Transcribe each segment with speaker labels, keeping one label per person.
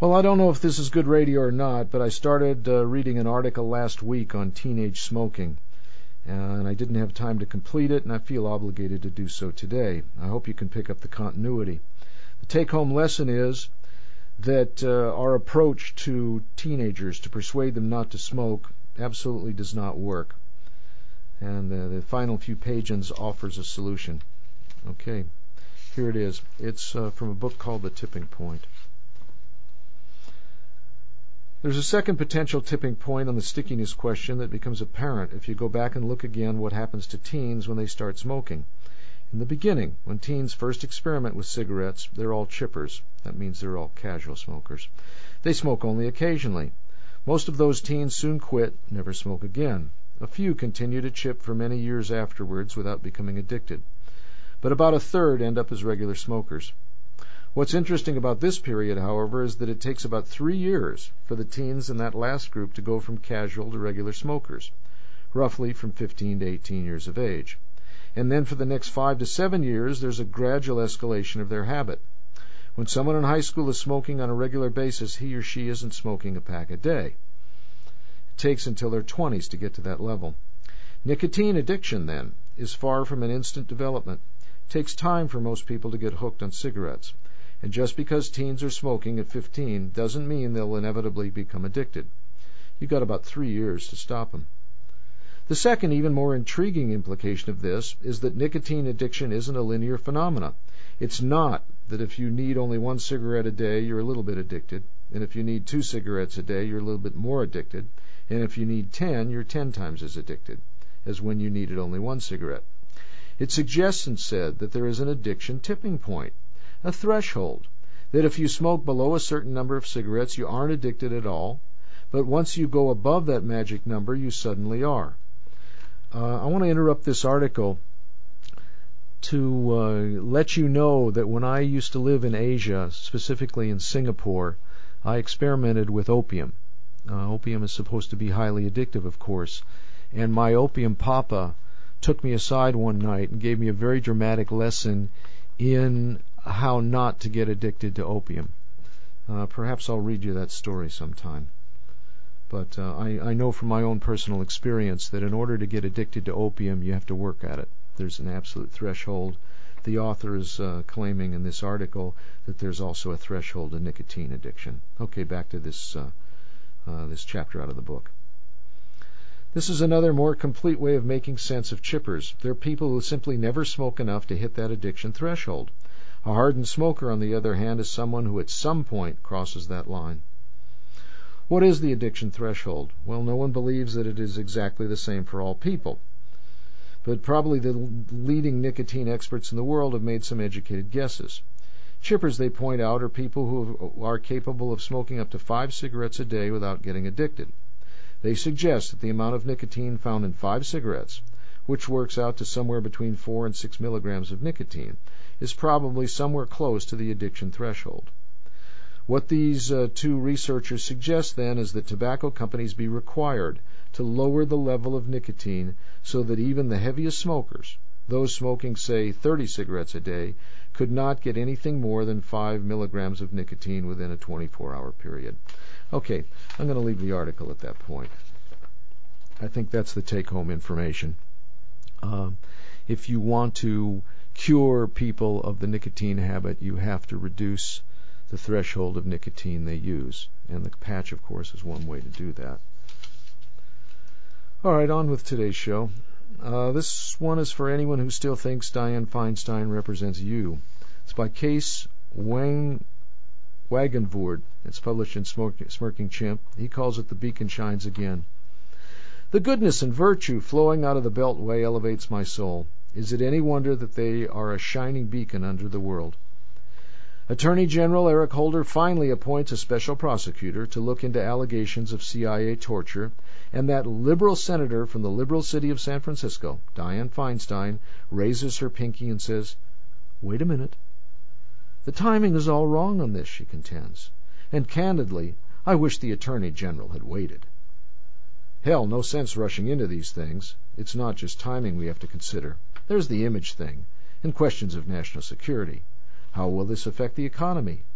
Speaker 1: Well, I don't know if this is good radio or not, but I started reading an article last week on teenage smoking, and I didn't have time to complete it, and I feel obligated to do so today. I hope you can pick up the continuity. The take-home lesson is that our approach to teenagers to persuade them not to smoke absolutely does not work. And the final few pages offers a solution. Okay, here it is. It's from a book called The Tipping Point. There's a second potential tipping point on the stickiness question that becomes apparent if you go back and look again what happens to teens when they start smoking. In the beginning, when teens first experiment with cigarettes, they're all chippers. That means they're all casual smokers. They smoke only occasionally. Most of those teens soon quit, never smoke again. A few continue to chip for many years afterwards without becoming addicted. But about a third end up as regular smokers. What's interesting about this period, however, is that it takes about 3 years for the teens in that last group to go from casual to regular smokers, roughly from 15 to 18 years of age. And then for the next 5 to 7 years, there's a gradual escalation of their habit. When someone in high school is smoking on a regular basis, he or she isn't smoking a pack a day. It takes until their 20s to get to that level. Nicotine addiction, then, is far from an instant development. It takes time for most people to get hooked on cigarettes. And just because teens are smoking at 15 doesn't mean they'll inevitably become addicted. You've got about 3 years to stop them. The second, even more intriguing implication of this is that nicotine addiction isn't a linear phenomenon. It's not that if you need only 1 cigarette a day, you're a little bit addicted, and if you need 2 cigarettes a day, you're a little bit more addicted, and if you need 10, you're 10 times as addicted as when you needed only 1 cigarette. It suggests instead that there is an addiction tipping point, a threshold, that if you smoke below a certain number of cigarettes, you aren't addicted at all, but once you go above that magic number, you suddenly are. I want to interrupt this article to let you know that when I used to live in Asia, specifically in Singapore, I experimented with opium. Opium is supposed to be highly addictive, of course, and my opium papa took me aside one night and gave me a very dramatic lesson in how not to get addicted to opium. Perhaps I'll read you that story sometime. But I know from my own personal experience that in order to get addicted to opium, you have to work at it. There's an absolute threshold. The author is claiming in this article that there's also a threshold of nicotine addiction. Okay, back to this chapter out of the book. This is another more complete way of making sense of chippers. There are people who simply never smoke enough to hit that addiction threshold. A hardened smoker, on the other hand, is someone who at some point crosses that line. What is the addiction threshold? Well, no one believes that it is exactly the same for all people. But probably the leading nicotine experts in the world have made some educated guesses. Chippers, they point out, are people who are capable of smoking up to 5 cigarettes a day without getting addicted. They suggest that the amount of nicotine found in 5 cigarettes, which works out to somewhere between 4 and 6 milligrams of nicotine, is probably somewhere close to the addiction threshold. What these two researchers suggest then is that tobacco companies be required to lower the level of nicotine so that even the heaviest smokers, those smoking, say, 30 cigarettes a day, could not get anything more than 5 milligrams of nicotine within a 24-hour period. Okay, I'm going to leave the article at that point. I think that's the take-home information. If you want to cure people of the nicotine habit, you have to reduce the threshold of nicotine they use. And the patch, of course, is one way to do that. All right, on with today's show. This one is for anyone who still thinks Dianne Feinstein represents you. It's by Case Wagenvoort. It's published in Smirking Chimp. He calls it The Beacon Shines Again. The goodness and virtue flowing out of the Beltway elevates my soul. Is it any wonder that they are a shining beacon under the world? Attorney General Eric Holder finally appoints a special prosecutor to look into allegations of CIA torture, and that liberal senator from the liberal city of San Francisco, Dianne Feinstein, raises her pinky and says, "Wait a minute. The timing is all wrong on this," she contends. And candidly, I wish the Attorney General had waited. Hell, no sense rushing into these things. It's not just timing we have to consider. There's the image thing, and questions of national security. How will this affect the economy?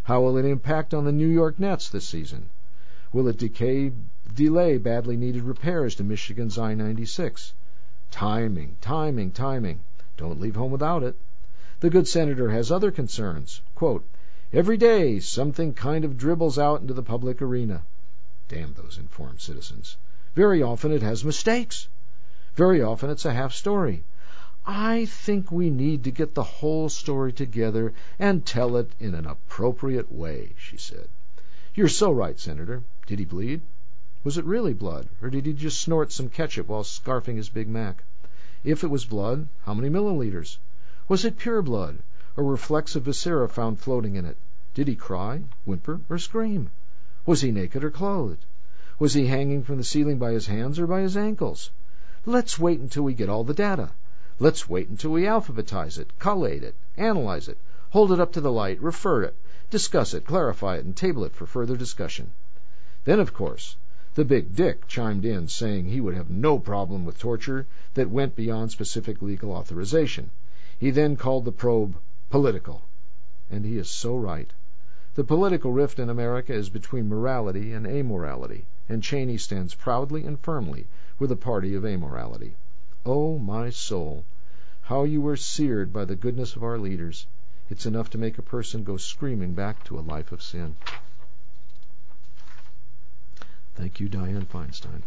Speaker 1: How will it impact on the New York Nets this season? Will it delay badly needed repairs to Michigan's I-96? Timing. Don't leave home without it. The good senator has other concerns. Quote, every day something kind of dribbles out into the public arena. Damn those informed citizens. Very often it has mistakes. Very often it's a half story. I think we need to get the whole story together and tell it in an appropriate way, she said. You're so right, Senator. Did he bleed? Was it really blood, or did he just snort some ketchup while scarfing his Big Mac? If it was blood, how many milliliters? Was it pure blood, or were flecks of viscera found floating in it? Did he cry, whimper, or scream? Was he naked or clothed? Was he hanging from the ceiling by his hands or by his ankles? Let's wait until we get all the data. Let's wait until we alphabetize it, collate it, analyze it, hold it up to the light, refer it, discuss it, clarify it, and table it for further discussion. Then, of course, the big dick chimed in, saying he would have no problem with torture that went beyond specific legal authorization. He then called the probe political. And he is so right. The political rift in America is between morality and amorality, and Cheney stands proudly and firmly with the party of amorality. Oh, my soul, how you were seared by the goodness of our leaders. It's enough to make a person go screaming back to a life of sin. Thank you, Dianne Feinstein.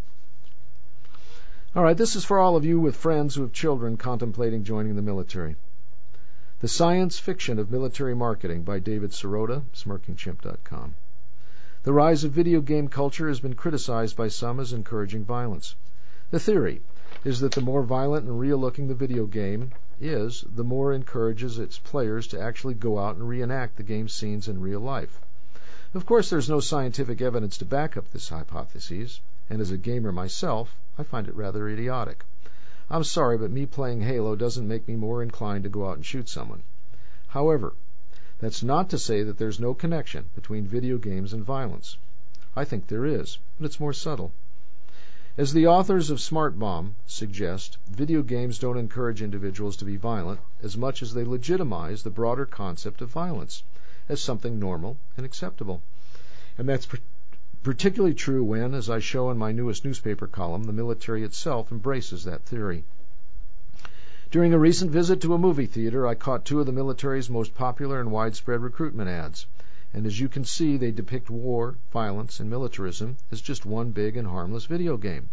Speaker 1: All right, this is for all of you with friends who have children contemplating joining the military. The Science Fiction of Military Marketing by David Sirota, SmirkingChimp.com. The rise of video game culture has been criticized by some as encouraging violence. The theory is that the more violent and real-looking the video game is, the more it encourages its players to actually go out and reenact the game's scenes in real life. Of course, there's no scientific evidence to back up this hypothesis, and as a gamer myself, I find it rather idiotic. I'm sorry, but me playing Halo doesn't make me more inclined to go out and shoot someone. However, that's not to say that there's no connection between video games and violence. I think there is, but it's more subtle. As the authors of Smart Bomb suggest, video games don't encourage individuals to be violent as much as they legitimize the broader concept of violence as something normal and acceptable. And that's particularly true when, as I show in my newest newspaper column, the military itself embraces that theory. During a recent visit to a movie theater, I caught two of the military's most popular and widespread recruitment ads. And as you can see, they depict war, violence, and militarism as just one big and harmless video game.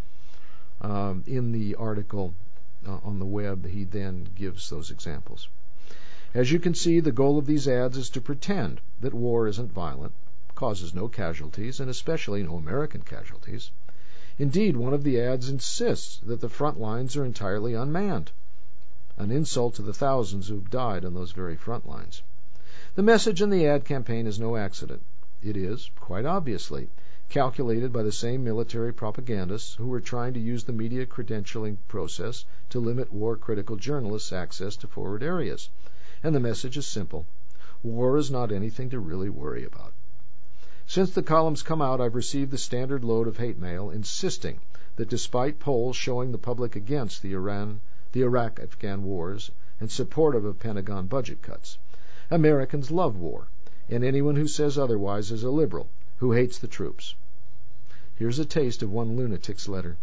Speaker 1: In the article on the web, he then gives those examples. As you can see, the goal of these ads is to pretend that war isn't violent, causes no casualties, and especially no American casualties. Indeed, one of the ads insists that the front lines are entirely unmanned, an insult to the thousands who have died on those very front lines. The message in the ad campaign is no accident. It is, quite obviously, calculated by the same military propagandists who were trying to use the media credentialing process to limit war-critical journalists' access to forward areas. And the message is simple. War is not anything to really worry about. Since the columns come out, I've received the standard load of hate mail insisting that despite polls showing the public against the Iraq-Afghan wars and supportive of Pentagon budget cuts, Americans love war, and anyone who says otherwise is a liberal who hates the troops. Here's a taste of one lunatic's letter.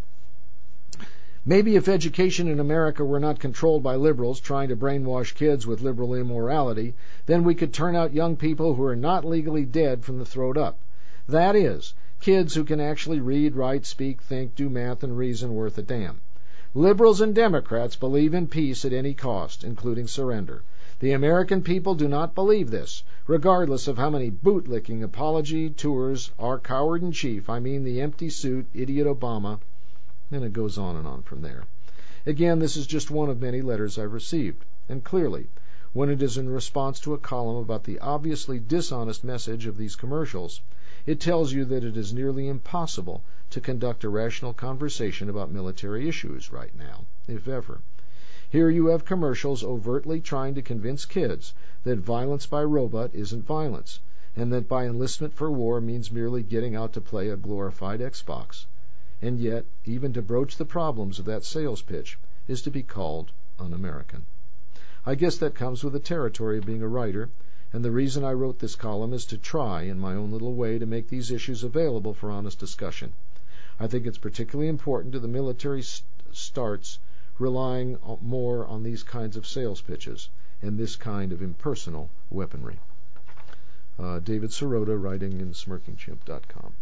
Speaker 1: Maybe if education in America were not controlled by liberals trying to brainwash kids with liberal immorality, then we could turn out young people who are not legally dead from the throat up. That is, kids who can actually read, write, speak, think, do math, and reason worth a damn. Liberals and Democrats believe in peace at any cost, including surrender. The American people do not believe this, regardless of how many bootlicking apology tours our coward-in-chief, I mean the empty-suit idiot Obama, and it goes on and on from there. Again, this is just one of many letters I've received, and clearly, when it is in response to a column about the obviously dishonest message of these commercials, it tells you that it is nearly impossible to conduct a rational conversation about military issues right now, if ever. Here you have commercials overtly trying to convince kids that violence by robot isn't violence, and that by enlistment for war means merely getting out to play a glorified Xbox. And yet, even to broach the problems of that sales pitch is to be called un-American. I guess that comes with the territory of being a writer, And the reason I wrote this column is to try, in my own little way, to make these issues available for honest discussion. I think it's particularly important to the military starts relying more on these kinds of sales pitches and this kind of impersonal weaponry. David Sirota, writing in smirkingchimp.com.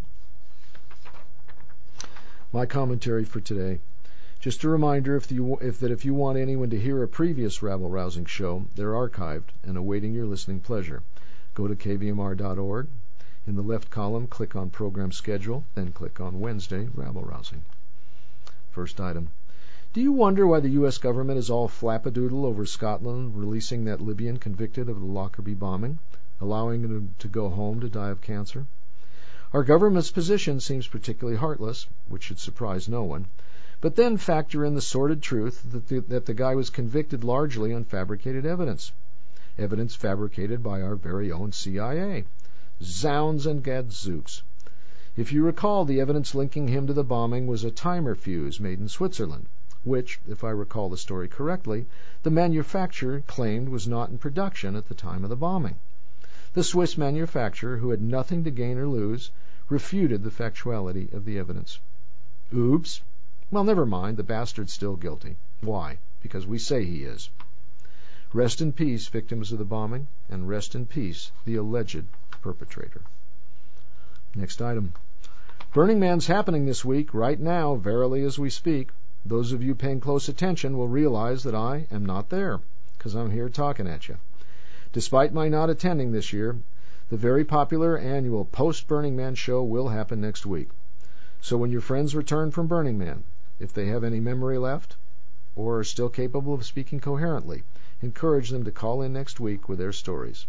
Speaker 1: My commentary for today. Just a reminder if you want anyone to hear a previous rabble-rousing show, they're archived and awaiting your listening pleasure. Go to kvmr.org. In the left column, click on Program Schedule, then click on Wednesday, Rabble-Rousing. First item. Do you wonder why the U.S. government is all flappadoodle over Scotland releasing that Libyan convicted of the Lockerbie bombing, allowing him to go home to die of cancer? Our government's position seems particularly heartless, which should surprise no one. But then factor in the sordid truth that the guy was convicted largely on fabricated evidence fabricated by our very own CIA. Zounds and gadzooks. If you recall, the evidence linking him to the bombing was a timer fuse made in Switzerland, which, if I recall the story correctly, the manufacturer claimed was not in production at the time of the bombing. The Swiss manufacturer, who had nothing to gain or lose, refuted the factuality of the evidence. Oops. Well, never mind, the bastard's still guilty. Why? Because we say he is. Rest in peace, victims of the bombing, and rest in peace, the alleged perpetrator. Next item. Burning Man's happening this week, right now, verily as we speak. Those of you paying close attention will realize that I am not there, because I'm here talking at you. Despite my not attending this year, the very popular annual Post-Burning Man show will happen next week. So when your friends return from Burning Man, if they have any memory left, or are still capable of speaking coherently, encourage them to call in next week with their stories.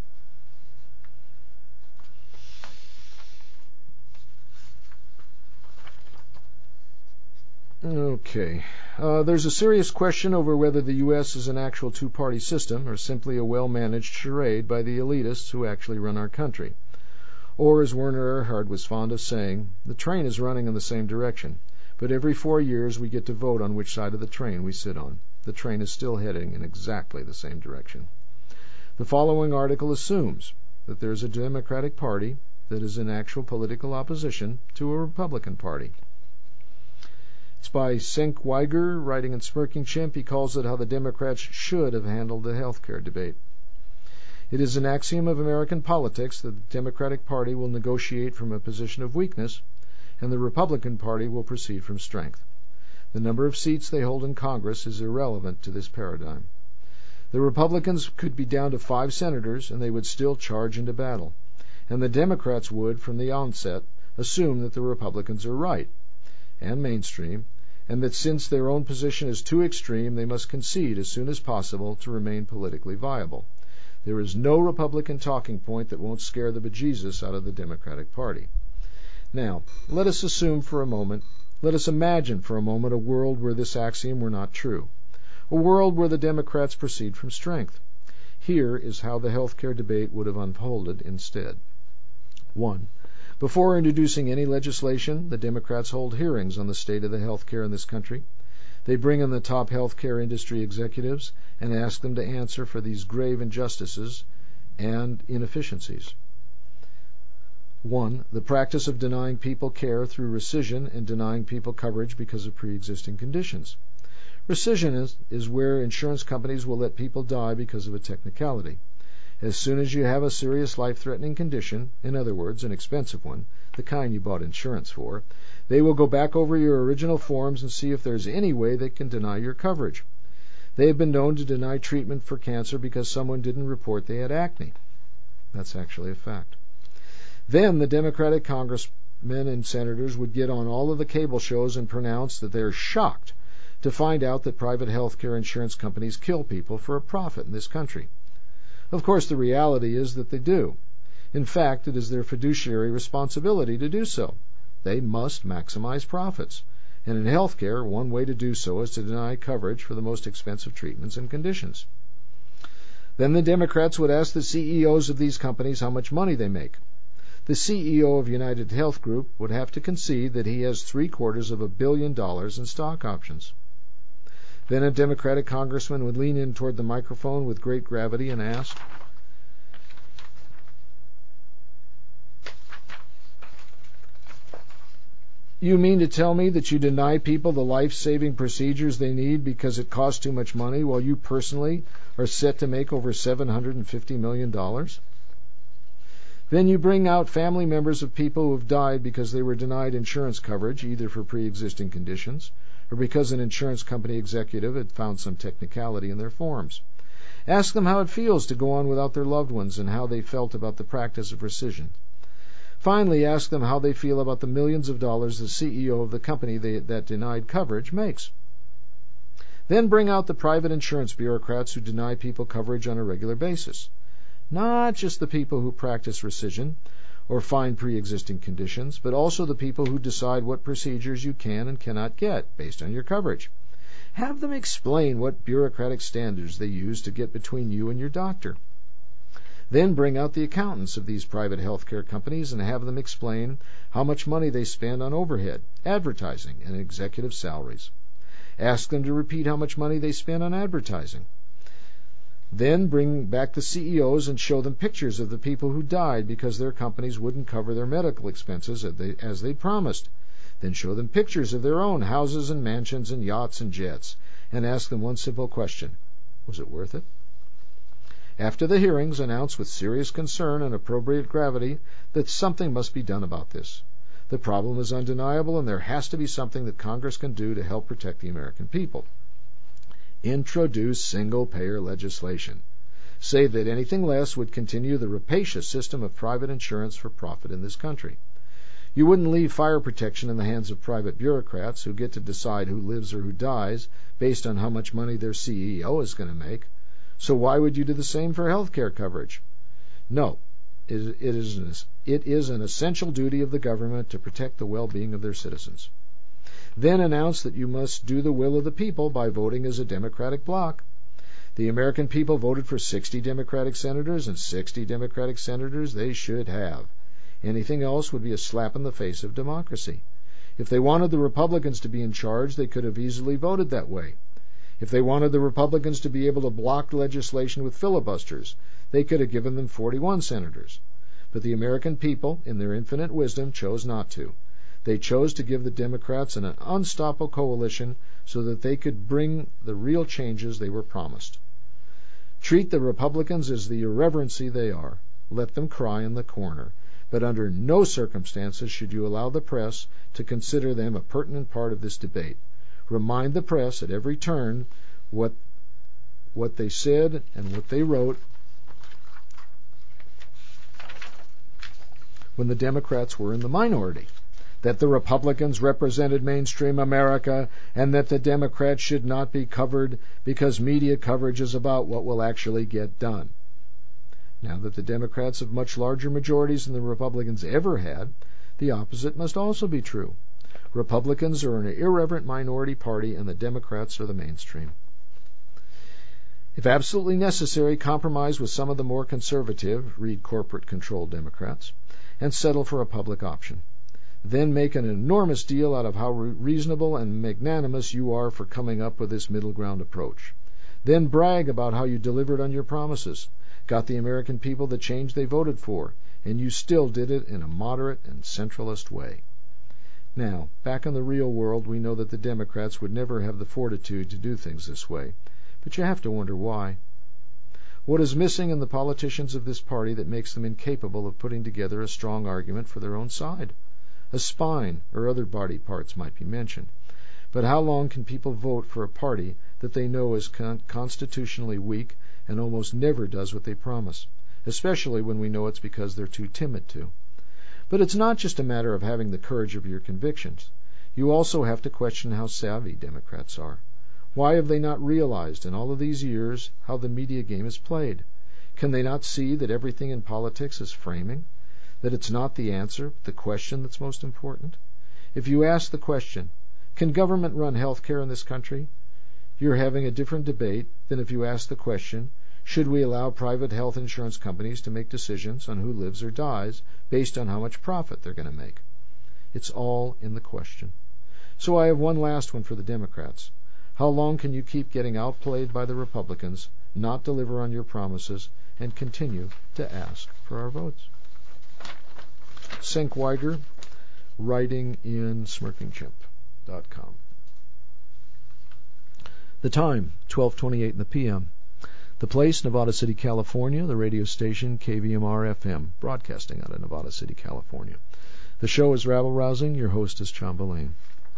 Speaker 1: Okay. There's a serious question over whether the U.S. is an actual two-party system or simply a well-managed charade by the elitists who actually run our country. Or, as Werner Erhard was fond of saying, the train is running in the same direction, but every 4 years we get to vote on which side of the train we sit on. The train is still heading in exactly the same direction. The following article assumes that there is a Democratic Party that is in actual political opposition to a Republican Party. It's by Cenk Uygur, writing in Smirking Chimp. He calls it How the Democrats Should Have Handled the Healthcare Debate. It is an axiom of American politics that the Democratic Party will negotiate from a position of weakness, and the Republican Party will proceed from strength. The number of seats they hold in Congress is irrelevant to this paradigm. The Republicans could be down to 5 senators, and they would still charge into battle. And the Democrats would, from the onset, assume that the Republicans are right and mainstream, and that since their own position is too extreme, they must concede as soon as possible to remain politically viable. There is no Republican talking point that won't scare the bejesus out of the Democratic Party. Now, let us imagine for a moment a world where this axiom were not true. A world where the Democrats proceed from strength. Here is how the health care debate would have unfolded instead. 1. Before introducing any legislation, the Democrats hold hearings on the state of the health care in this country. They bring in the top health care industry executives and ask them to answer for these grave injustices and inefficiencies. 1. The practice of denying people care through rescission and denying people coverage because of pre-existing conditions. Rescission is where insurance companies will let people die because of a technicality. As soon as you have a serious life-threatening condition, in other words, an expensive one, the kind you bought insurance for, they will go back over your original forms and see if there's any way they can deny your coverage. They have been known to deny treatment for cancer because someone didn't report they had acne. That's actually a fact. Then the Democratic congressmen and senators would get on all of the cable shows and pronounce that they're shocked to find out that private health care insurance companies kill people for a profit in this country. Of course, the reality is that they do. In fact, it is their fiduciary responsibility to do so. They must maximize profits. And in health care, one way to do so is to deny coverage for the most expensive treatments and conditions. Then the Democrats would ask the CEOs of these companies how much money they make. The CEO of United Health Group would have to concede that he has $750 million in stock options. Then a Democratic congressman would lean in toward the microphone with great gravity and ask, You mean to tell me that you deny people the life-saving procedures they need because it costs too much money, while you personally are set to make over $750 million? Then you bring out family members of people who have died because they were denied insurance coverage, either for pre-existing conditions or because an insurance company executive had found some technicality in their forms. Ask them how it feels to go on without their loved ones and how they felt about the practice of rescission. Finally, ask them how they feel about the millions of dollars the CEO of the company that denied coverage makes. Then bring out the private insurance bureaucrats who deny people coverage on a regular basis. Not just the people who practice rescission or find pre-existing conditions, but also the people who decide what procedures you can and cannot get based on your coverage. Have them explain what bureaucratic standards they use to get between you and your doctor. Then bring out the accountants of these private healthcare companies and have them explain how much money they spend on overhead, advertising, and executive salaries. Ask them to repeat how much money they spend on advertising. Then bring back the CEOs and show them pictures of the people who died because their companies wouldn't cover their medical expenses as they promised. Then show them pictures of their own houses and mansions and yachts and jets, and ask them one simple question: was it worth it? After the hearings, announce with serious concern and appropriate gravity that something must be done about this. The problem is undeniable, and there has to be something that Congress can do to help protect the American people. Introduce single-payer legislation. Say that anything less would continue the rapacious system of private insurance for profit in this country. You wouldn't leave fire protection in the hands of private bureaucrats who get to decide who lives or who dies based on how much money their CEO is going to make. So why would you do the same for health care coverage? No, it is an essential duty of the government to protect the well-being of their citizens. Then announce that you must do the will of the people by voting as a Democratic bloc. The American people voted for 60 Democratic senators, and 60 Democratic senators they should have. Anything else would be a slap in the face of democracy. If they wanted the Republicans to be in charge, they could have easily voted that way. If they wanted the Republicans to be able to block legislation with filibusters, they could have given them 41 senators. But the American people, in their infinite wisdom, chose not to. They chose to give the Democrats an unstoppable coalition so that they could bring the real changes they were promised. Treat the Republicans as the irreverency they are. Let them cry in the corner. But under no circumstances should you allow the press to consider them a pertinent part of this debate. Remind the press at every turn what they said and what they wrote when the Democrats were in the minority. That the Republicans represented mainstream America and that the Democrats should not be covered because media coverage is about what will actually get done. Now that the Democrats have much larger majorities than the Republicans ever had, the opposite must also be true. Republicans are an irreverent minority party and the Democrats are the mainstream. If absolutely necessary, compromise with some of the more conservative, read corporate-controlled Democrats, and settle for a public option. Then make an enormous deal out of how reasonable and magnanimous you are for coming up with this middle ground approach. Then brag about how you delivered on your promises, got the American people the change they voted for, and you still did it in a moderate and centralist way. Now, back in the real world, we know that the Democrats would never have the fortitude to do things this way, but you have to wonder why. What is missing in the politicians of this party that makes them incapable of putting together a strong argument for their own side? A spine or other body parts might be mentioned. But how long can people vote for a party that they know is constitutionally weak and almost never does what they promise, especially when we know it's because they're too timid to? But it's not just a matter of having the courage of your convictions. You also have to question how savvy Democrats are. Why have they not realized in all of these years how the media game is played? Can they not see that everything in politics is framing? That it's not the answer, but the question that's most important? If you ask the question, can government run health care in this country? You're having a different debate than if you ask the question, should we allow private health insurance companies to make decisions on who lives or dies based on how much profit they're going to make? It's all in the question. So I have one last one for the Democrats. How long can you keep getting outplayed by the Republicans, not deliver on your promises, and continue to ask for our votes? Cinq Wiger, writinginsmirkingchimp.com. The time, 12:28 in the p.m. The place, Nevada City, California. The radio station, KVMR-FM, broadcasting out of Nevada City, California. The show is Rabble Rousing. Your host is Chambalain.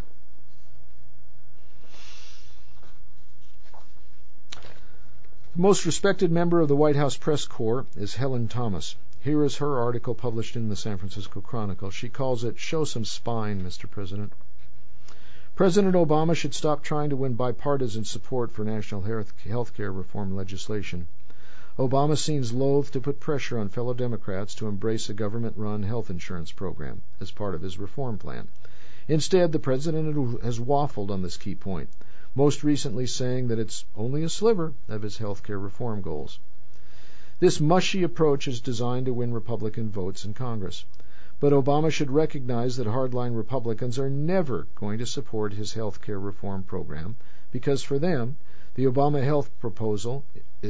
Speaker 1: The most respected member of the White House press corps is Helen Thomas. Here is her article published in the San Francisco Chronicle. She calls it, "Show Some Spine, Mr. President." President Obama should stop trying to win bipartisan support for national health care reform legislation. Obama seems loath to put pressure on fellow Democrats to embrace a government-run health insurance program as part of his reform plan. Instead, the president has waffled on this key point, most recently saying that it's only a sliver of his health care reform goals. This mushy approach is designed to win Republican votes in Congress. But Obama should recognize that hardline Republicans are never going to support his health care reform program because for them, the Obama health proposals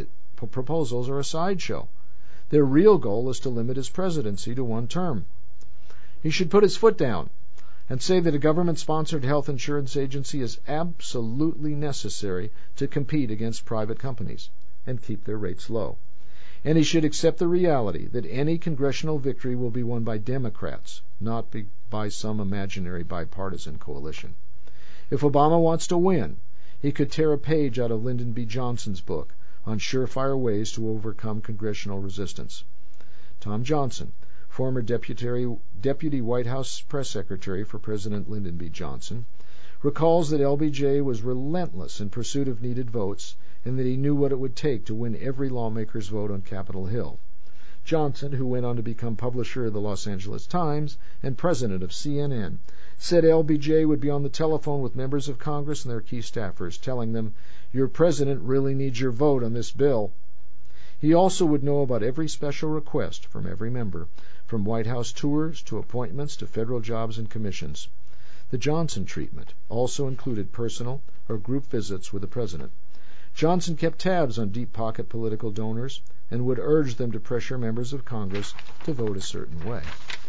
Speaker 1: are a sideshow. Their real goal is to limit his presidency to one term. He should put his foot down and say that a government-sponsored health insurance agency is absolutely necessary to compete against private companies and keep their rates low. And he should accept the reality that any congressional victory will be won by Democrats, not by some imaginary bipartisan coalition. If Obama wants to win, he could tear a page out of Lyndon B. Johnson's book on surefire ways to overcome congressional resistance. Tom Johnson, former Deputy White House Press Secretary for President Lyndon B. Johnson, recalls that LBJ was relentless in pursuit of needed votes and that he knew what it would take to win every lawmaker's vote on Capitol Hill. Johnson, who went on to become publisher of the Los Angeles Times and president of CNN, said LBJ would be on the telephone with members of Congress and their key staffers, telling them, "Your president really needs your vote on this bill." He also would know about every special request from every member, from White House tours to appointments to federal jobs and commissions. The Johnson treatment also included personal or group visits with the president. Johnson kept tabs on deep-pocket political donors and would urge them to pressure members of Congress to vote a certain way.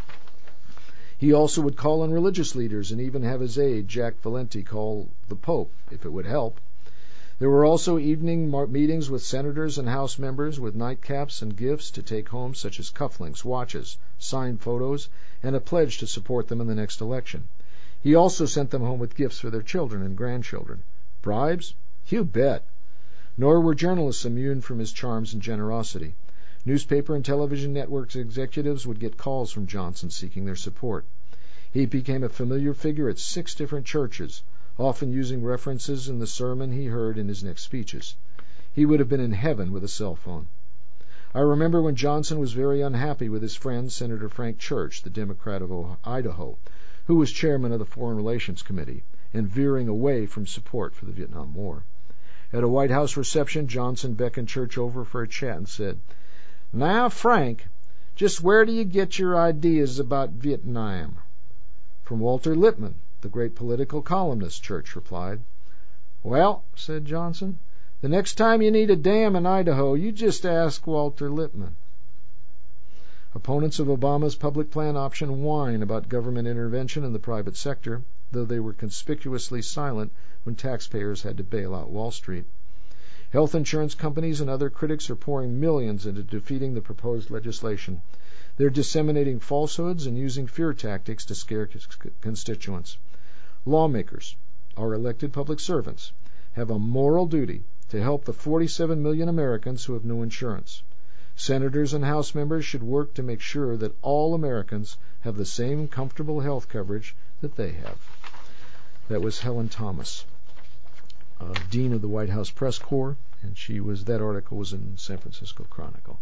Speaker 1: He also would call on religious leaders and even have his aide, Jack Valenti, call the Pope if it would help. There were also evening meetings with senators and House members with nightcaps and gifts to take home, such as cufflinks, watches, signed photos, and a pledge to support them in the next election. He also sent them home with gifts for their children and grandchildren. Bribes? You bet. Nor were journalists immune from his charms and generosity. Newspaper and television networks executives would get calls from Johnson seeking their support. He became a familiar figure at 6 different churches, often using references in the sermon he heard in his next speeches. He would have been in heaven with a cell phone. I remember when Johnson was very unhappy with his friend, Senator Frank Church, the Democrat of Idaho, who was chairman of the Foreign Relations Committee, and veering away from support for the Vietnam War. At a White House reception, Johnson beckoned Church over for a chat and said, "Now, Frank, just where do you get your ideas about Vietnam?" "From Walter Lippmann, the great political columnist," Church replied. "Well," said Johnson, "the next time you need a dam in Idaho, you just ask Walter Lippmann." Opponents of Obama's public plan option whine about government intervention in the private sector, though they were conspicuously silent when taxpayers had to bail out Wall Street. Health insurance companies and other critics are pouring millions into defeating the proposed legislation. They're disseminating falsehoods and using fear tactics to scare constituents. Lawmakers, our elected public servants, have a moral duty to help the 47 million Americans who have no insurance. Senators and House members should work to make sure that all Americans have the same comfortable health coverage that they have. That was Helen Thomas, Dean of the White House Press Corps, and that article was in the San Francisco Chronicle.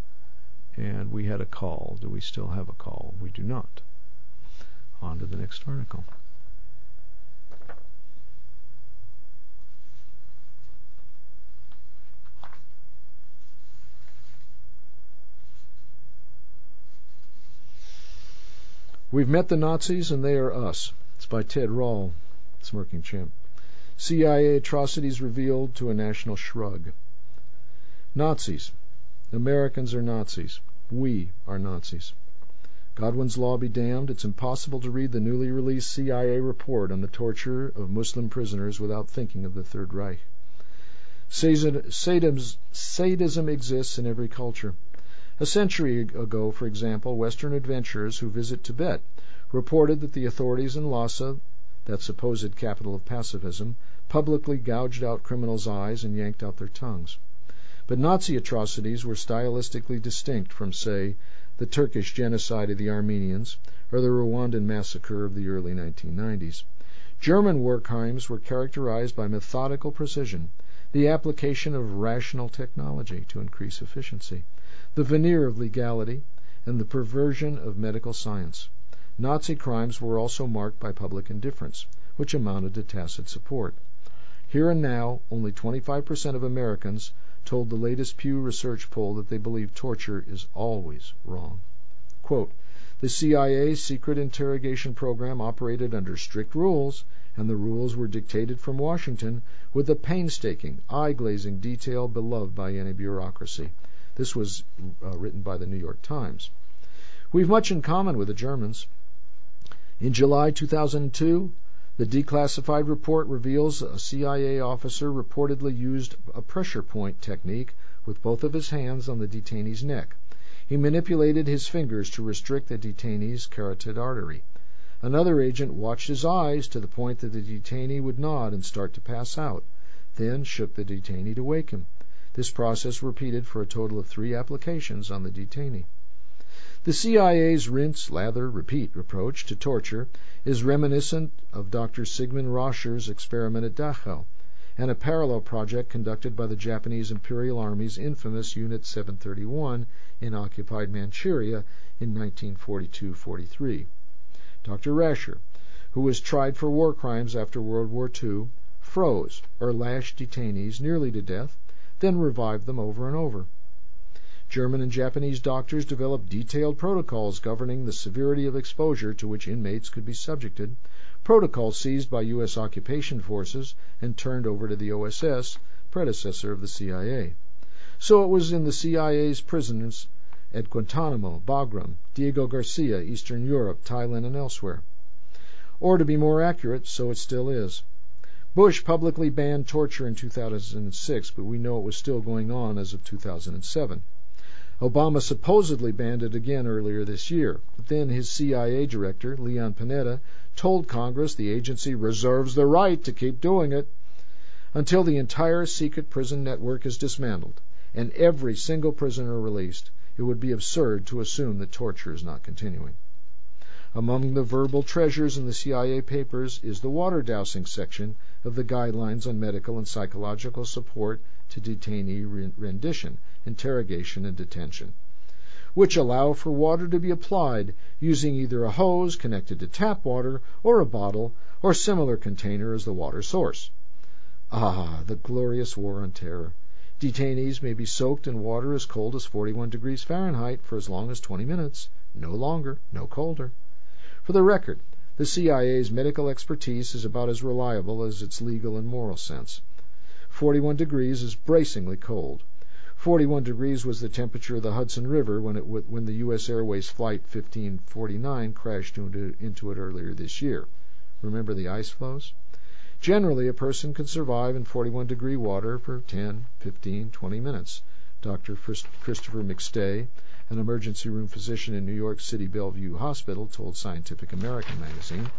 Speaker 1: And we had a call. Do we still have a call? We do not. On to the next article. We've met the Nazis and they are us. It's by Ted Rall, Smirking Chimp. CIA atrocities revealed to a national shrug. Nazis. Americans are Nazis. We are Nazis. Godwin's law be damned, it's impossible to read the newly released CIA report on the torture of Muslim prisoners without thinking of the Third Reich. Sadism exists in every culture. A century ago, for example, Western adventurers who visit Tibet reported that the authorities in Lhasa, that supposed capital of pacifism, publicly gouged out criminals' eyes and yanked out their tongues. But Nazi atrocities were stylistically distinct from, say, the Turkish genocide of the Armenians or the Rwandan massacre of the early 1990s. German war crimes were characterized by methodical precision, the application of rational technology to increase efficiency, the veneer of legality, and the perversion of medical science. Nazi crimes were also marked by public indifference, which amounted to tacit support. Here and now, only 25% of Americans told the latest Pew Research poll that they believe torture is always wrong. Quote, the CIA's secret interrogation program operated under strict rules, and the rules were dictated from Washington with the painstaking, eye-glazing detail beloved by any bureaucracy. This was written by the New York Times. We've much in common with the Germans. In July 2002, the declassified report reveals a CIA officer reportedly used a pressure point technique with both of his hands on the detainee's neck. He manipulated his fingers to restrict the detainee's carotid artery. Another agent watched his eyes to the point that the detainee would nod and start to pass out, then shook the detainee to wake him. This process repeated for a total of 3 applications on the detainee. The CIA's rinse, lather, repeat approach to torture is reminiscent of Dr. Sigmund Roscher's experiment at Dachau, and a parallel project conducted by the Japanese Imperial Army's infamous Unit 731 in occupied Manchuria in 1942-43. Dr. Rascher, who was tried for war crimes after World War II, froze or lashed detainees nearly to death, then revived them over and over. German and Japanese doctors developed detailed protocols governing the severity of exposure to which inmates could be subjected, protocols seized by U.S. occupation forces and turned over to the OSS, predecessor of the CIA. So it was in the CIA's prisons at Guantanamo, Bagram, Diego Garcia, Eastern Europe, Thailand, and elsewhere. Or to be more accurate, so it still is. Bush publicly banned torture in 2006, but we know it was still going on as of 2007. Obama supposedly banned it again earlier this year, but then his CIA director, Leon Panetta, told Congress the agency reserves the right to keep doing it. Until the entire secret prison network is dismantled and every single prisoner released, it would be absurd to assume that torture is not continuing. Among the verbal treasures in the CIA papers is the water dousing section of the Guidelines on Medical and Psychological Support to Detainee Rendition, Interrogation, and Detention, which allow for water to be applied using either a hose connected to tap water or a bottle or similar container as the water source. Ah, the glorious war on terror. Detainees may be soaked in water as cold as 41 degrees Fahrenheit for as long as 20 minutes, no longer, no colder. For the record, the CIA's medical expertise is about as reliable as its legal and moral sense. 41 degrees is bracingly cold. 41 degrees was the temperature of the Hudson River when the U.S. Airways Flight 1549 crashed into it earlier this year. Remember the ice floes? Generally, a person can survive in 41-degree water for 10, 15, 20 minutes. Dr. Christopher McStay, an emergency room physician in New York City Bellevue Hospital, told Scientific American magazine.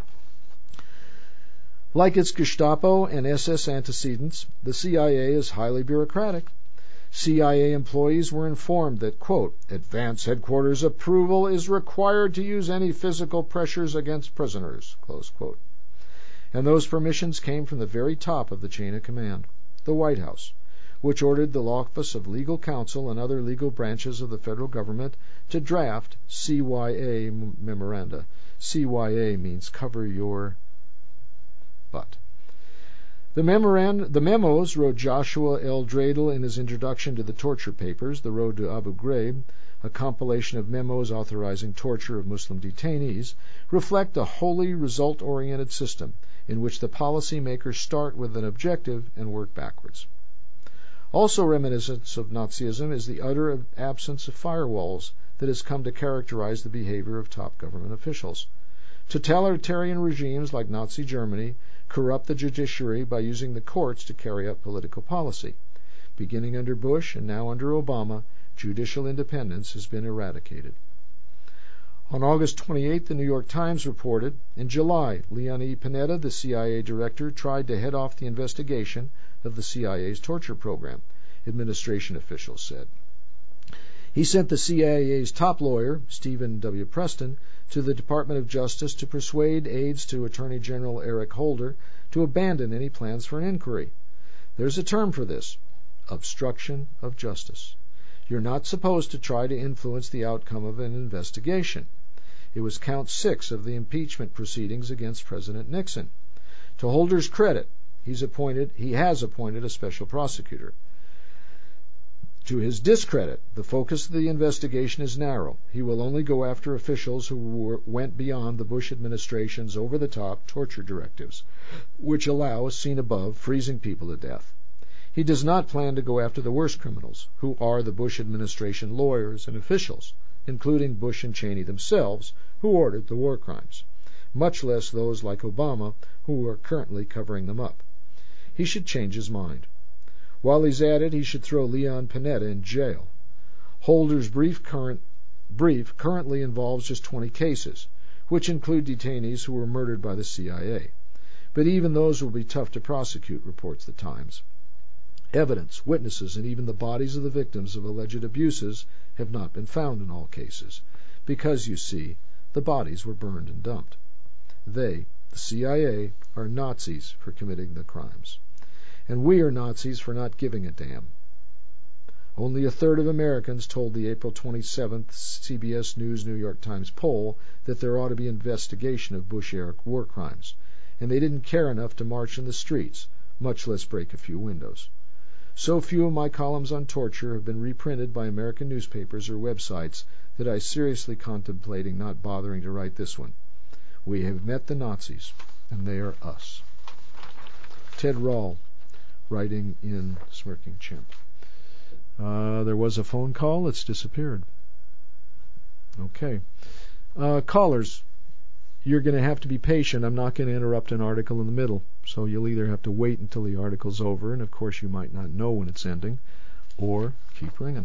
Speaker 1: Like its Gestapo and SS antecedents, the CIA is highly bureaucratic. CIA employees were informed that, quote, advance headquarters approval is required to use any physical pressures against prisoners, close quote. And those permissions came from the very top of the chain of command, the White House, which ordered the Office of Legal Counsel and other legal branches of the federal government to draft CYA memoranda. CYA means cover your butt. The memos, wrote Joshua L. Dradel in his introduction to the Torture Papers, The Road to Abu Ghraib, a compilation of memos authorizing torture of Muslim detainees, reflect a wholly result-oriented system in which the policymakers start with an objective and work backwards. Also reminiscent of Nazism is the utter absence of firewalls that has come to characterize the behavior of top government officials. Totalitarian regimes like Nazi Germany corrupt the judiciary by using the courts to carry out political policy. Beginning under Bush and now under Obama, judicial independence has been eradicated. On August 28, the New York Times reported, in July, Leon E. Panetta, the CIA director, tried to head off the investigation of the CIA's torture program, administration officials said. He sent the CIA's top lawyer, Stephen W. Preston, to the Department of Justice to persuade aides to Attorney General Eric Holder to abandon any plans for an inquiry. There's a term for this: obstruction of justice. You're not supposed to try to influence the outcome of an investigation. It was count 6 of the impeachment proceedings against President Nixon. To Holder's credit, he has appointed a special prosecutor. To his discredit, the focus of the investigation is narrow. He will only go after officials who went beyond the Bush administration's over-the-top torture directives, which allow, as seen above, freezing people to death. He does not plan to go after the worst criminals, who are the Bush administration lawyers and officials, including Bush and Cheney themselves, who ordered the war crimes, much less those like Obama, who are currently covering them up. He should change his mind. While he's at it, he should throw Leon Panetta in jail. Holder's brief currently involves just 20 cases, which include detainees who were murdered by the CIA. But even those will be tough to prosecute, reports the Times. Evidence, witnesses, and even the bodies of the victims of alleged abuses have not been found in all cases, because, you see, the bodies were burned and dumped. They, the CIA, are Nazis for committing the crimes. And we are Nazis for not giving a damn. Only a third of Americans told the April 27th CBS News New York Times poll that there ought to be an investigation of Bush-era war crimes, and they didn't care enough to march in the streets, much less break a few windows. So few of my columns on torture have been reprinted by American newspapers or websites that I seriously contemplating not bothering to write this one. We have met the Nazis, and they are us. Ted Rall, writing in Smirking Chimp. There was a phone call. It's disappeared. Okay. Callers, you're going to have to be patient. I'm not going to interrupt an article in the middle. So you'll either have to wait until the article's over, and of course you might not know when it's ending, or keep ringing.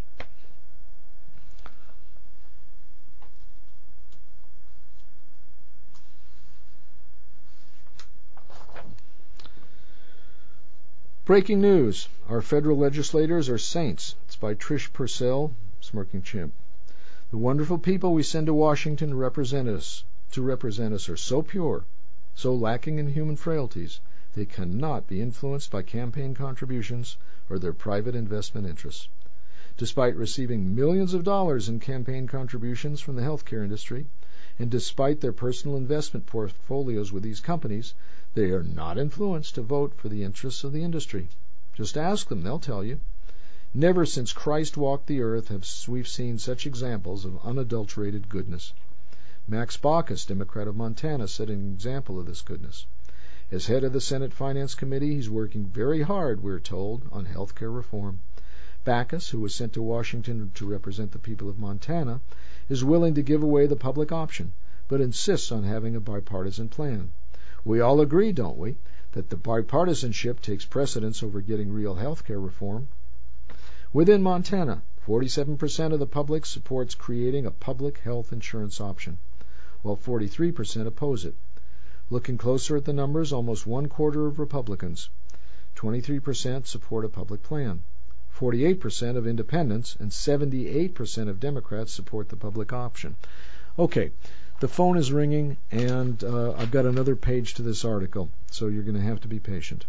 Speaker 1: Breaking news. Our federal legislators are saints. It's by Trish Purcell, Smirking Chimp. The wonderful people we send to Washington to represent us are so pure, so lacking in human frailties, they cannot be influenced by campaign contributions or their private investment interests. Despite receiving millions of dollars in campaign contributions from the healthcare industry, and despite their personal investment portfolios with these companies, they are not influenced to vote for the interests of the industry. Just ask them, they'll tell you. Never since Christ walked the earth have we seen such examples of unadulterated goodness. Max Baucus, Democrat of Montana, set an example of this goodness. As head of the Senate Finance Committee, he's working very hard, we're told, on health care reform. Baucus, who was sent to Washington to represent the people of Montana, is willing to give away the public option, but insists on having a bipartisan plan. We all agree, don't we, that the bipartisanship takes precedence over getting real health care reform? Within Montana, 47% of the public supports creating a public health insurance option, while 43% oppose it. Looking closer at the numbers, almost one-quarter of Republicans, 23% support a public plan. 48% of independents and 78% of Democrats support the public option. Okay, the phone is ringing, and I've got another page to this article, so you're going to have to be patient.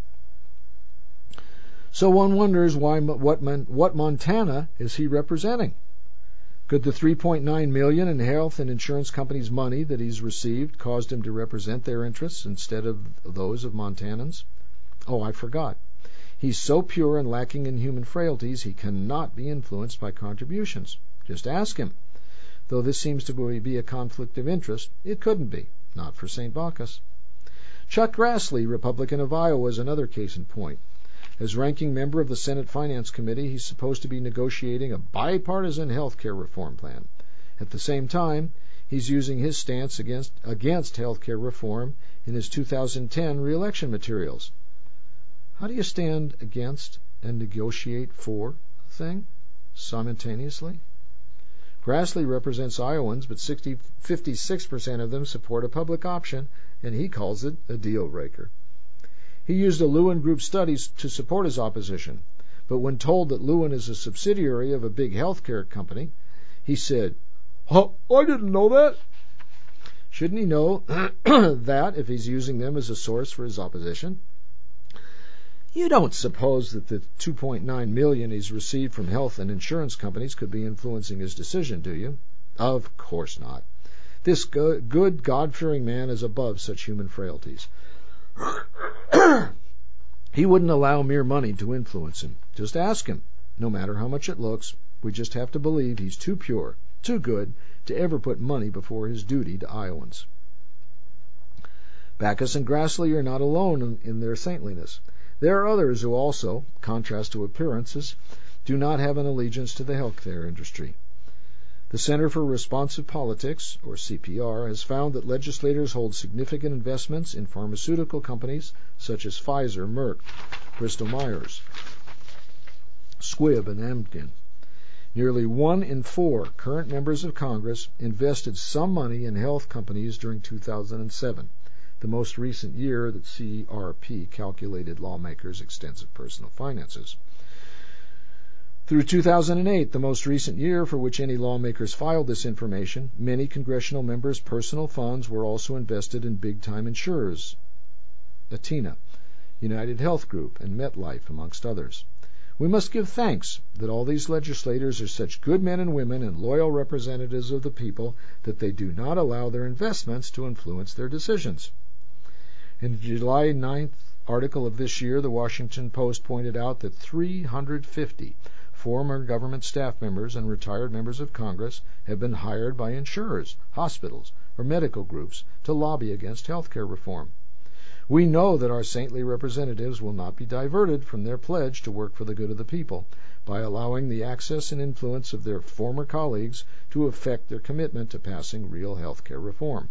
Speaker 1: So one wonders what Montana is he representing? Could the $3.9 million in health and insurance companies' money that he's received caused him to represent their interests instead of those of Montanans? Oh, I forgot. He's so pure and lacking in human frailties he cannot be influenced by contributions. Just ask him. Though this seems to be a conflict of interest, it couldn't be, not for St. Baucus. Chuck Grassley, Republican of Iowa, is another case in point. As ranking member of the Senate Finance Committee, he's supposed to be negotiating a bipartisan health care reform plan. At the same time, he's using his stance against health care reform in his 2010 re-election materials. How do you stand against and negotiate for a thing simultaneously? Grassley represents Iowans, but 56% of them support a public option, and he calls it a deal breaker. He used a Lewin Group study to support his opposition, but when told that Lewin is a subsidiary of a big healthcare company, he said, "Oh, I didn't know that." Shouldn't he know that if he's using them as a source for his opposition? You don't suppose that the $2.9 million he's received from health and insurance companies could be influencing his decision, do you? Of course not. This good, God-fearing man is above such human frailties. He wouldn't allow mere money to influence him. Just ask him. No matter how much it looks, we just have to believe he's too pure, too good, to ever put money before his duty to Iowans. Backus and Grassley are not alone in their saintliness. There are others who also, contrast to appearances, do not have an allegiance to the healthcare industry. The Center for Responsive Politics, or CPR, has found that legislators hold significant investments in pharmaceutical companies such as Pfizer, Merck, Bristol Myers, Squibb, and Amgen. Nearly 1 in 4 current members of Congress invested some money in health companies during 2007, the most recent year that CRP calculated lawmakers' extensive personal finances. Through 2008, the most recent year for which any lawmakers filed this information, many congressional members' personal funds were also invested in big-time insurers, Aetna, United Health Group, and MetLife, amongst others. We must give thanks that all these legislators are such good men and women and loyal representatives of the people that they do not allow their investments to influence their decisions. In the July 9th article of this year, the Washington Post pointed out that 350 former government staff members and retired members of Congress have been hired by insurers, hospitals, or medical groups to lobby against health care reform. We know that our saintly representatives will not be diverted from their pledge to work for the good of the people by allowing the access and influence of their former colleagues to affect their commitment to passing real health care reform.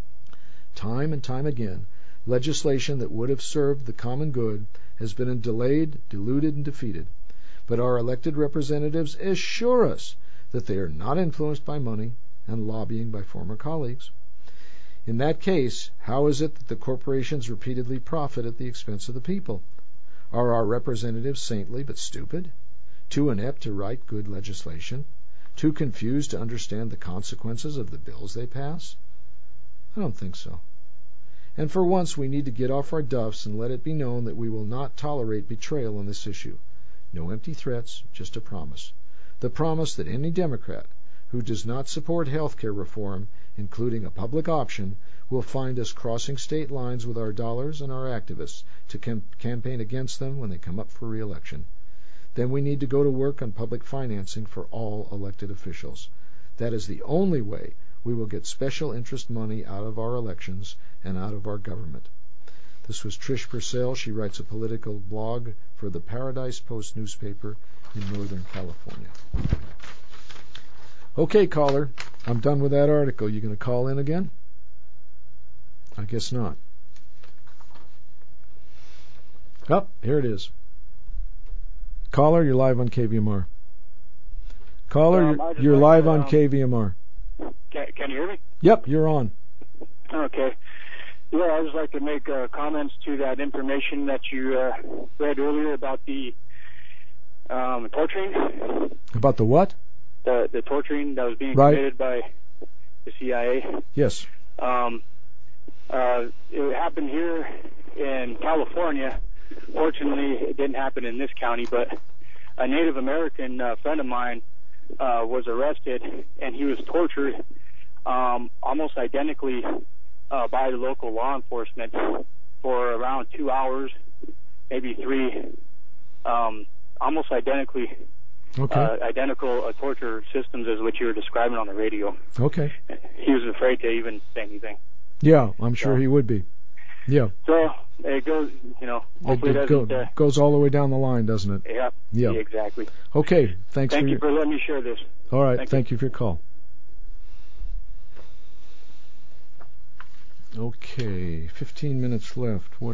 Speaker 1: Time and time again, legislation that would have served the common good has been delayed, diluted, and defeated. But our elected representatives assure us that they are not influenced by money and lobbying by former colleagues. In that case, how is it that the corporations repeatedly profit at the expense of the people? Are our representatives saintly but stupid? Too inept to write good legislation? Too confused to understand the consequences of the bills they pass? I don't think so. And for once we need to get off our duffs and let it be known that we will not tolerate betrayal on this issue. No empty threats, just a promise. The promise that any Democrat who does not support health care reform, including a public option, will find us crossing state lines with our dollars and our activists to campaign against them when they come up for re-election. Then we need to go to work on public financing for all elected officials. That is the only way we will get special interest money out of our elections and out of our government. This was Trish Purcell. She writes a political blog for the Paradise Post newspaper in Northern California. Okay, caller, I'm done with that article. You going to call in again? I guess not. Oh, here it is. Caller, you're live on KVMR. Caller, you're live on KVMR.
Speaker 2: Can you hear me?
Speaker 1: Yep, you're on.
Speaker 2: Okay. Yeah, I would like to make comments to that information that you read earlier about the torturing.
Speaker 1: About the what?
Speaker 2: The torturing that was being committed by the CIA.
Speaker 1: Yes.
Speaker 2: It happened here in California. Fortunately, it didn't happen in this county, but a Native American friend of mine was arrested, and he was tortured almost identically by the local law enforcement for around 2 hours, maybe 3, almost identical torture systems as what you were describing on the radio.
Speaker 1: Okay.
Speaker 2: He was afraid to even say anything.
Speaker 1: Yeah, I'm sure he would be. Yeah.
Speaker 2: So it goes, hopefully it doesn't.
Speaker 1: Goes all the way down the line, doesn't it?
Speaker 2: Yeah.
Speaker 1: Yeah.
Speaker 2: Exactly.
Speaker 1: Okay. Thank
Speaker 2: you for letting me share this.
Speaker 1: All right. Thank you for your call. Okay. 15 minutes left. What?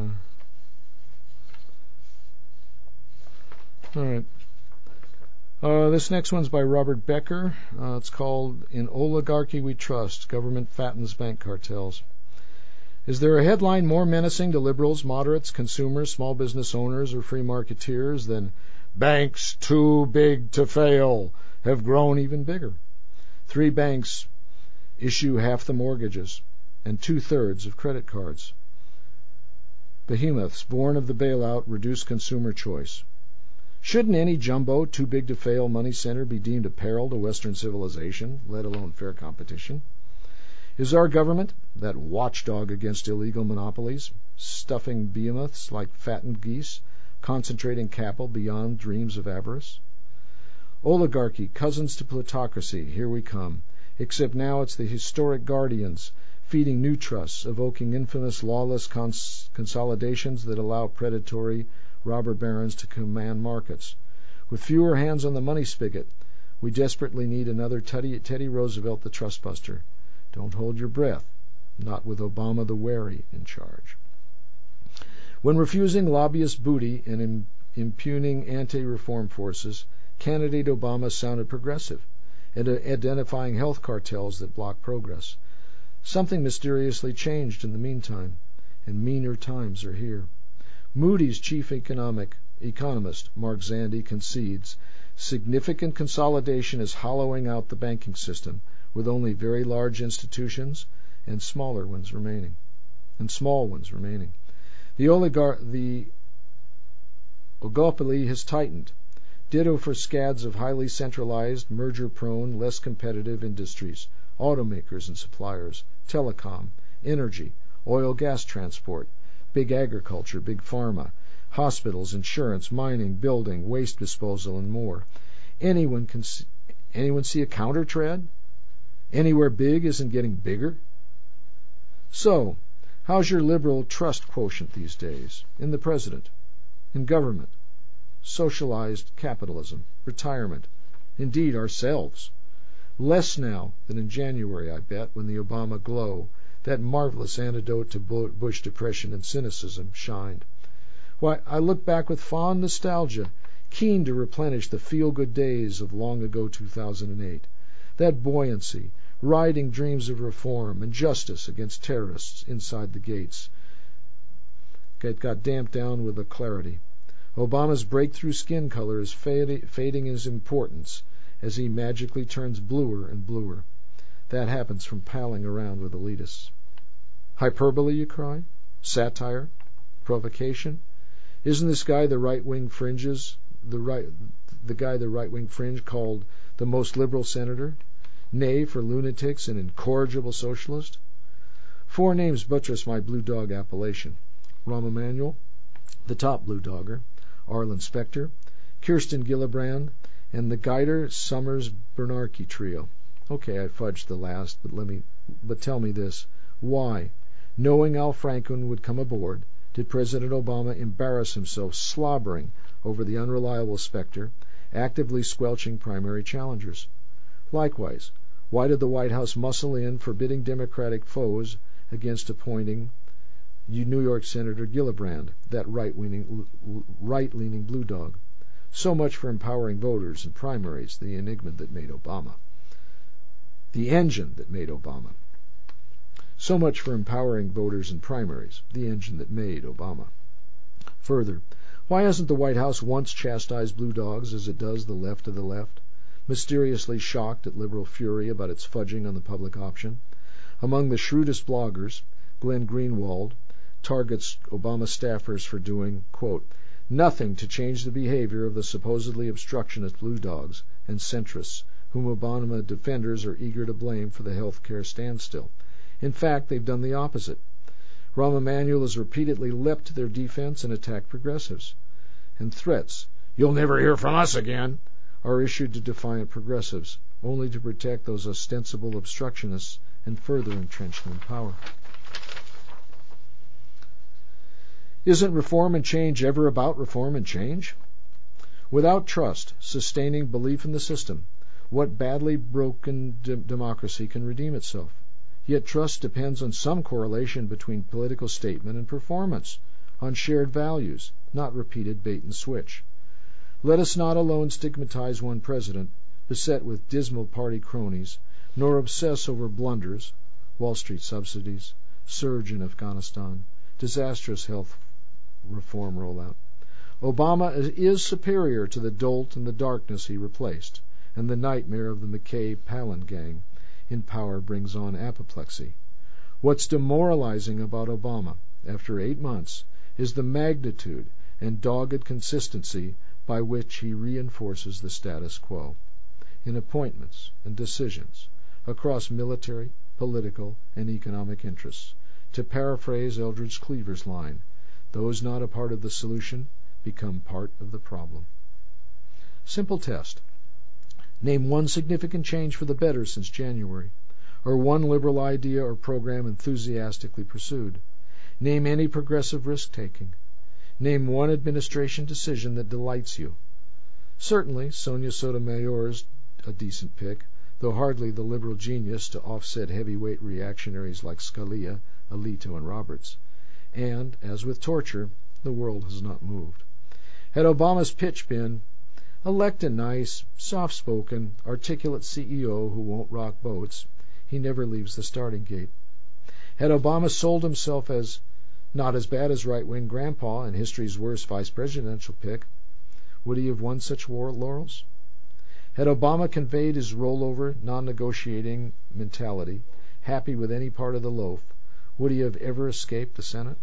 Speaker 1: All right. This next one's by Robert Becker. It's called "In Oligarchy We Trust: Government Fattens Bank Cartels." Is there a headline more menacing to liberals, moderates, consumers, small business owners, or free marketeers than "Banks too big to fail have grown even bigger"? 3 banks issue half the mortgages and 2/3 of credit cards. Behemoths born of the bailout reduce consumer choice. Shouldn't any jumbo, too big to fail money center be deemed a peril to Western civilization, let alone fair competition? Is our government, that watchdog against illegal monopolies, stuffing behemoths like fattened geese, concentrating capital beyond dreams of avarice? Oligarchy, cousins to plutocracy, here we come, except now it's the historic guardians, feeding new trusts, evoking infamous lawless consolidations that allow predatory robber barons to command markets. With fewer hands on the money spigot, we desperately need another Teddy Roosevelt the trustbuster. Don't hold your breath, not with Obama the wary in charge. When refusing lobbyist booty and impugning anti-reform forces, candidate Obama sounded progressive, and identifying health cartels that block progress. Something mysteriously changed in the meantime, and meaner times are here. Moody's chief economist, Mark Zandi, concedes significant consolidation is hollowing out the banking system, with only very large institutions and small ones remaining. The oligopoly has tightened. Ditto for scads of highly centralized, merger-prone, less competitive industries, automakers and suppliers, telecom, energy, oil gas transport, big agriculture, big pharma, hospitals, insurance, mining, building, waste disposal, and more. Anyone see a counter-trend? Anywhere big isn't getting bigger? So, how's your liberal trust quotient these days? In the president, in government, socialized capitalism, retirement, indeed ourselves. Less now than in January, I bet, when the Obama glow, that marvelous antidote to Bush depression and cynicism, shined. Why, I look back with fond nostalgia, keen to replenish the feel-good days of long ago 2008. That buoyancy, riding dreams of reform and justice against terrorists inside the gates. It got damped down with a clarity. Obama's breakthrough skin color is fading his importance as he magically turns bluer and bluer. That happens from palling around with elitists. Hyperbole, you cry? Satire? Provocation? Isn't this guy the right-wing fringe called the most liberal senator? Nay, for lunatics, an incorrigible socialist? 4 names buttress my blue dog appellation. Rahm Emanuel, the top blue dogger, Arlen Specter, Kirsten Gillibrand, and the Guider-Summers-Bernanke trio. Okay, I fudged the last, but tell me this. Why, knowing Al Franken would come aboard, did President Obama embarrass himself slobbering over the unreliable Specter, actively squelching primary challengers? Likewise, why did the White House muscle in, forbidding Democratic foes against appointing New York Senator Gillibrand, that right-leaning blue dog? So much for empowering voters in primaries, the enigma that made Obama. The engine that made Obama. So much for empowering voters in primaries, the engine that made Obama. Further, why hasn't the White House once chastised blue dogs as it does the left of the left, mysteriously shocked at liberal fury about its fudging on the public option? Among the shrewdest bloggers, Glenn Greenwald targets Obama staffers for doing, quote, nothing to change the behavior of the supposedly obstructionist blue dogs and centrists whom Obama defenders are eager to blame for the health care standstill. In fact, they've done the opposite. Rahm Emanuel has repeatedly leapt to their defense and attacked progressives. And threats, "You'll never hear from us again," are issued to defiant progressives, only to protect those ostensible obstructionists and further entrench them in power. Isn't reform and change ever about reform and change? Without trust, sustaining belief in the system, what badly broken democracy can redeem itself? Yet trust depends on some correlation between political statement and performance, on shared values, not repeated bait and switch. Let us not alone stigmatize one president, beset with dismal party cronies, nor obsess over blunders, Wall Street subsidies, surge in Afghanistan, disastrous health reform rollout. Obama is superior to the dolt and the darkness he replaced, and the nightmare of the McKay-Palin gang in power brings on apoplexy. What's demoralizing about Obama, after 8 months, is the magnitude and dogged consistency by which he reinforces the status quo in appointments and decisions across military, political, and economic interests. To paraphrase Eldridge Cleaver's line, those not a part of the solution become part of the problem. Simple test. Name one significant change for the better since January, or one liberal idea or program enthusiastically pursued. Name any progressive risk-taking. Name one administration decision that delights you. Certainly, Sonia Sotomayor's a decent pick, though hardly the liberal genius to offset heavyweight reactionaries like Scalia, Alito, and Roberts. And, as with torture, the world has not moved. Had Obama's pitch been, elect a nice, soft-spoken, articulate CEO who won't rock boats, he never leaves the starting gate. Had Obama sold himself as not as bad as right-wing grandpa and history's worst vice presidential pick, would he have won such laurels? Had Obama conveyed his rollover, non-negotiating mentality, happy with any part of the loaf, would he have ever escaped the Senate?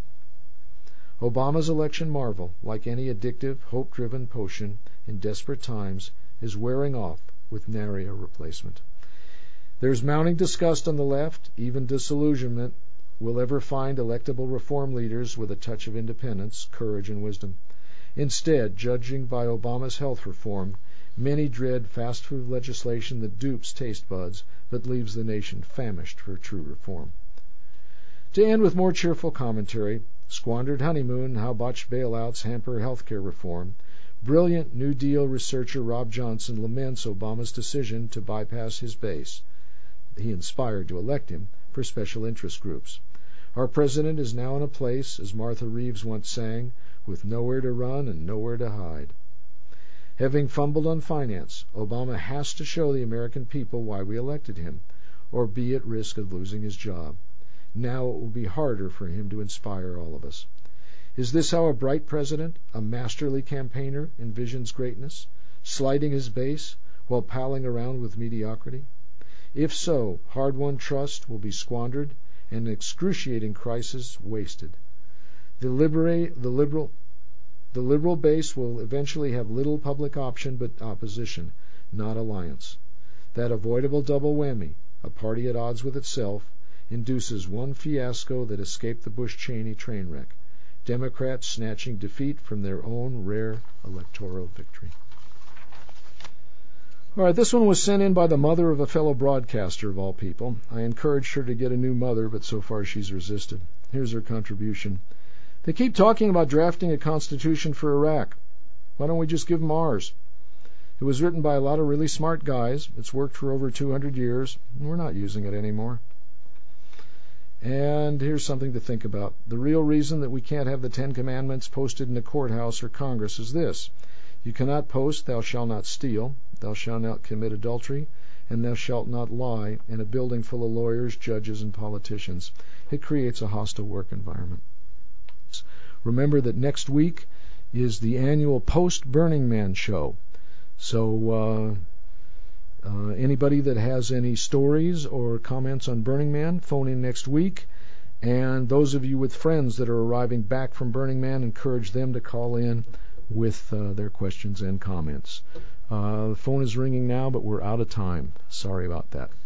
Speaker 1: Obama's election marvel, like any addictive, hope-driven potion in desperate times, is wearing off with nary a replacement. There's mounting disgust on the left, even disillusionment. Will ever find electable reform leaders with a touch of independence, courage, and wisdom. Instead, judging by Obama's health reform, many dread fast food legislation that dupes taste buds but leaves the nation famished for true reform. To end with more cheerful commentary, squandered honeymoon, how botched bailouts hamper health care reform, brilliant New Deal researcher Rob Johnson laments Obama's decision to bypass his base, he inspired to elect him, for special interest groups. Our president is now in a place, as Martha Reeves once sang, with nowhere to run and nowhere to hide. Having fumbled on finance, Obama has to show the American people why we elected him, or be at risk of losing his job. Now it will be harder for him to inspire all of us. Is this how a bright president, a masterly campaigner, envisions greatness, slighting his base while palling around with mediocrity? If so, hard-won trust will be squandered and an excruciating crisis wasted. The liberal base will eventually have little public option but opposition, not alliance. That avoidable double whammy, a party at odds with itself, induces one fiasco that escaped the Bush-Cheney train wreck, Democrats snatching defeat from their own rare electoral victory. All right, this one was sent in by the mother of a fellow broadcaster, of all people. I encouraged her to get a new mother, but so far she's resisted. Here's her contribution. They keep talking about drafting a constitution for Iraq. Why don't we just give them ours? It was written by a lot of really smart guys. It's worked for over 200 years, and we're not using it anymore. And here's something to think about. The real reason that we can't have the Ten Commandments posted in the courthouse or Congress is this. You cannot post, thou shalt not steal, thou shalt not commit adultery, and thou shalt not lie in a building full of lawyers, judges, and politicians. It creates a hostile work environment. Remember that next week is the annual post-Burning Man show. So anybody that has any stories or comments on Burning Man, phone in next week. And those of you with friends that are arriving back from Burning Man, encourage them to call in with their questions and comments. The phone is ringing now, but we're out of time. Sorry about that.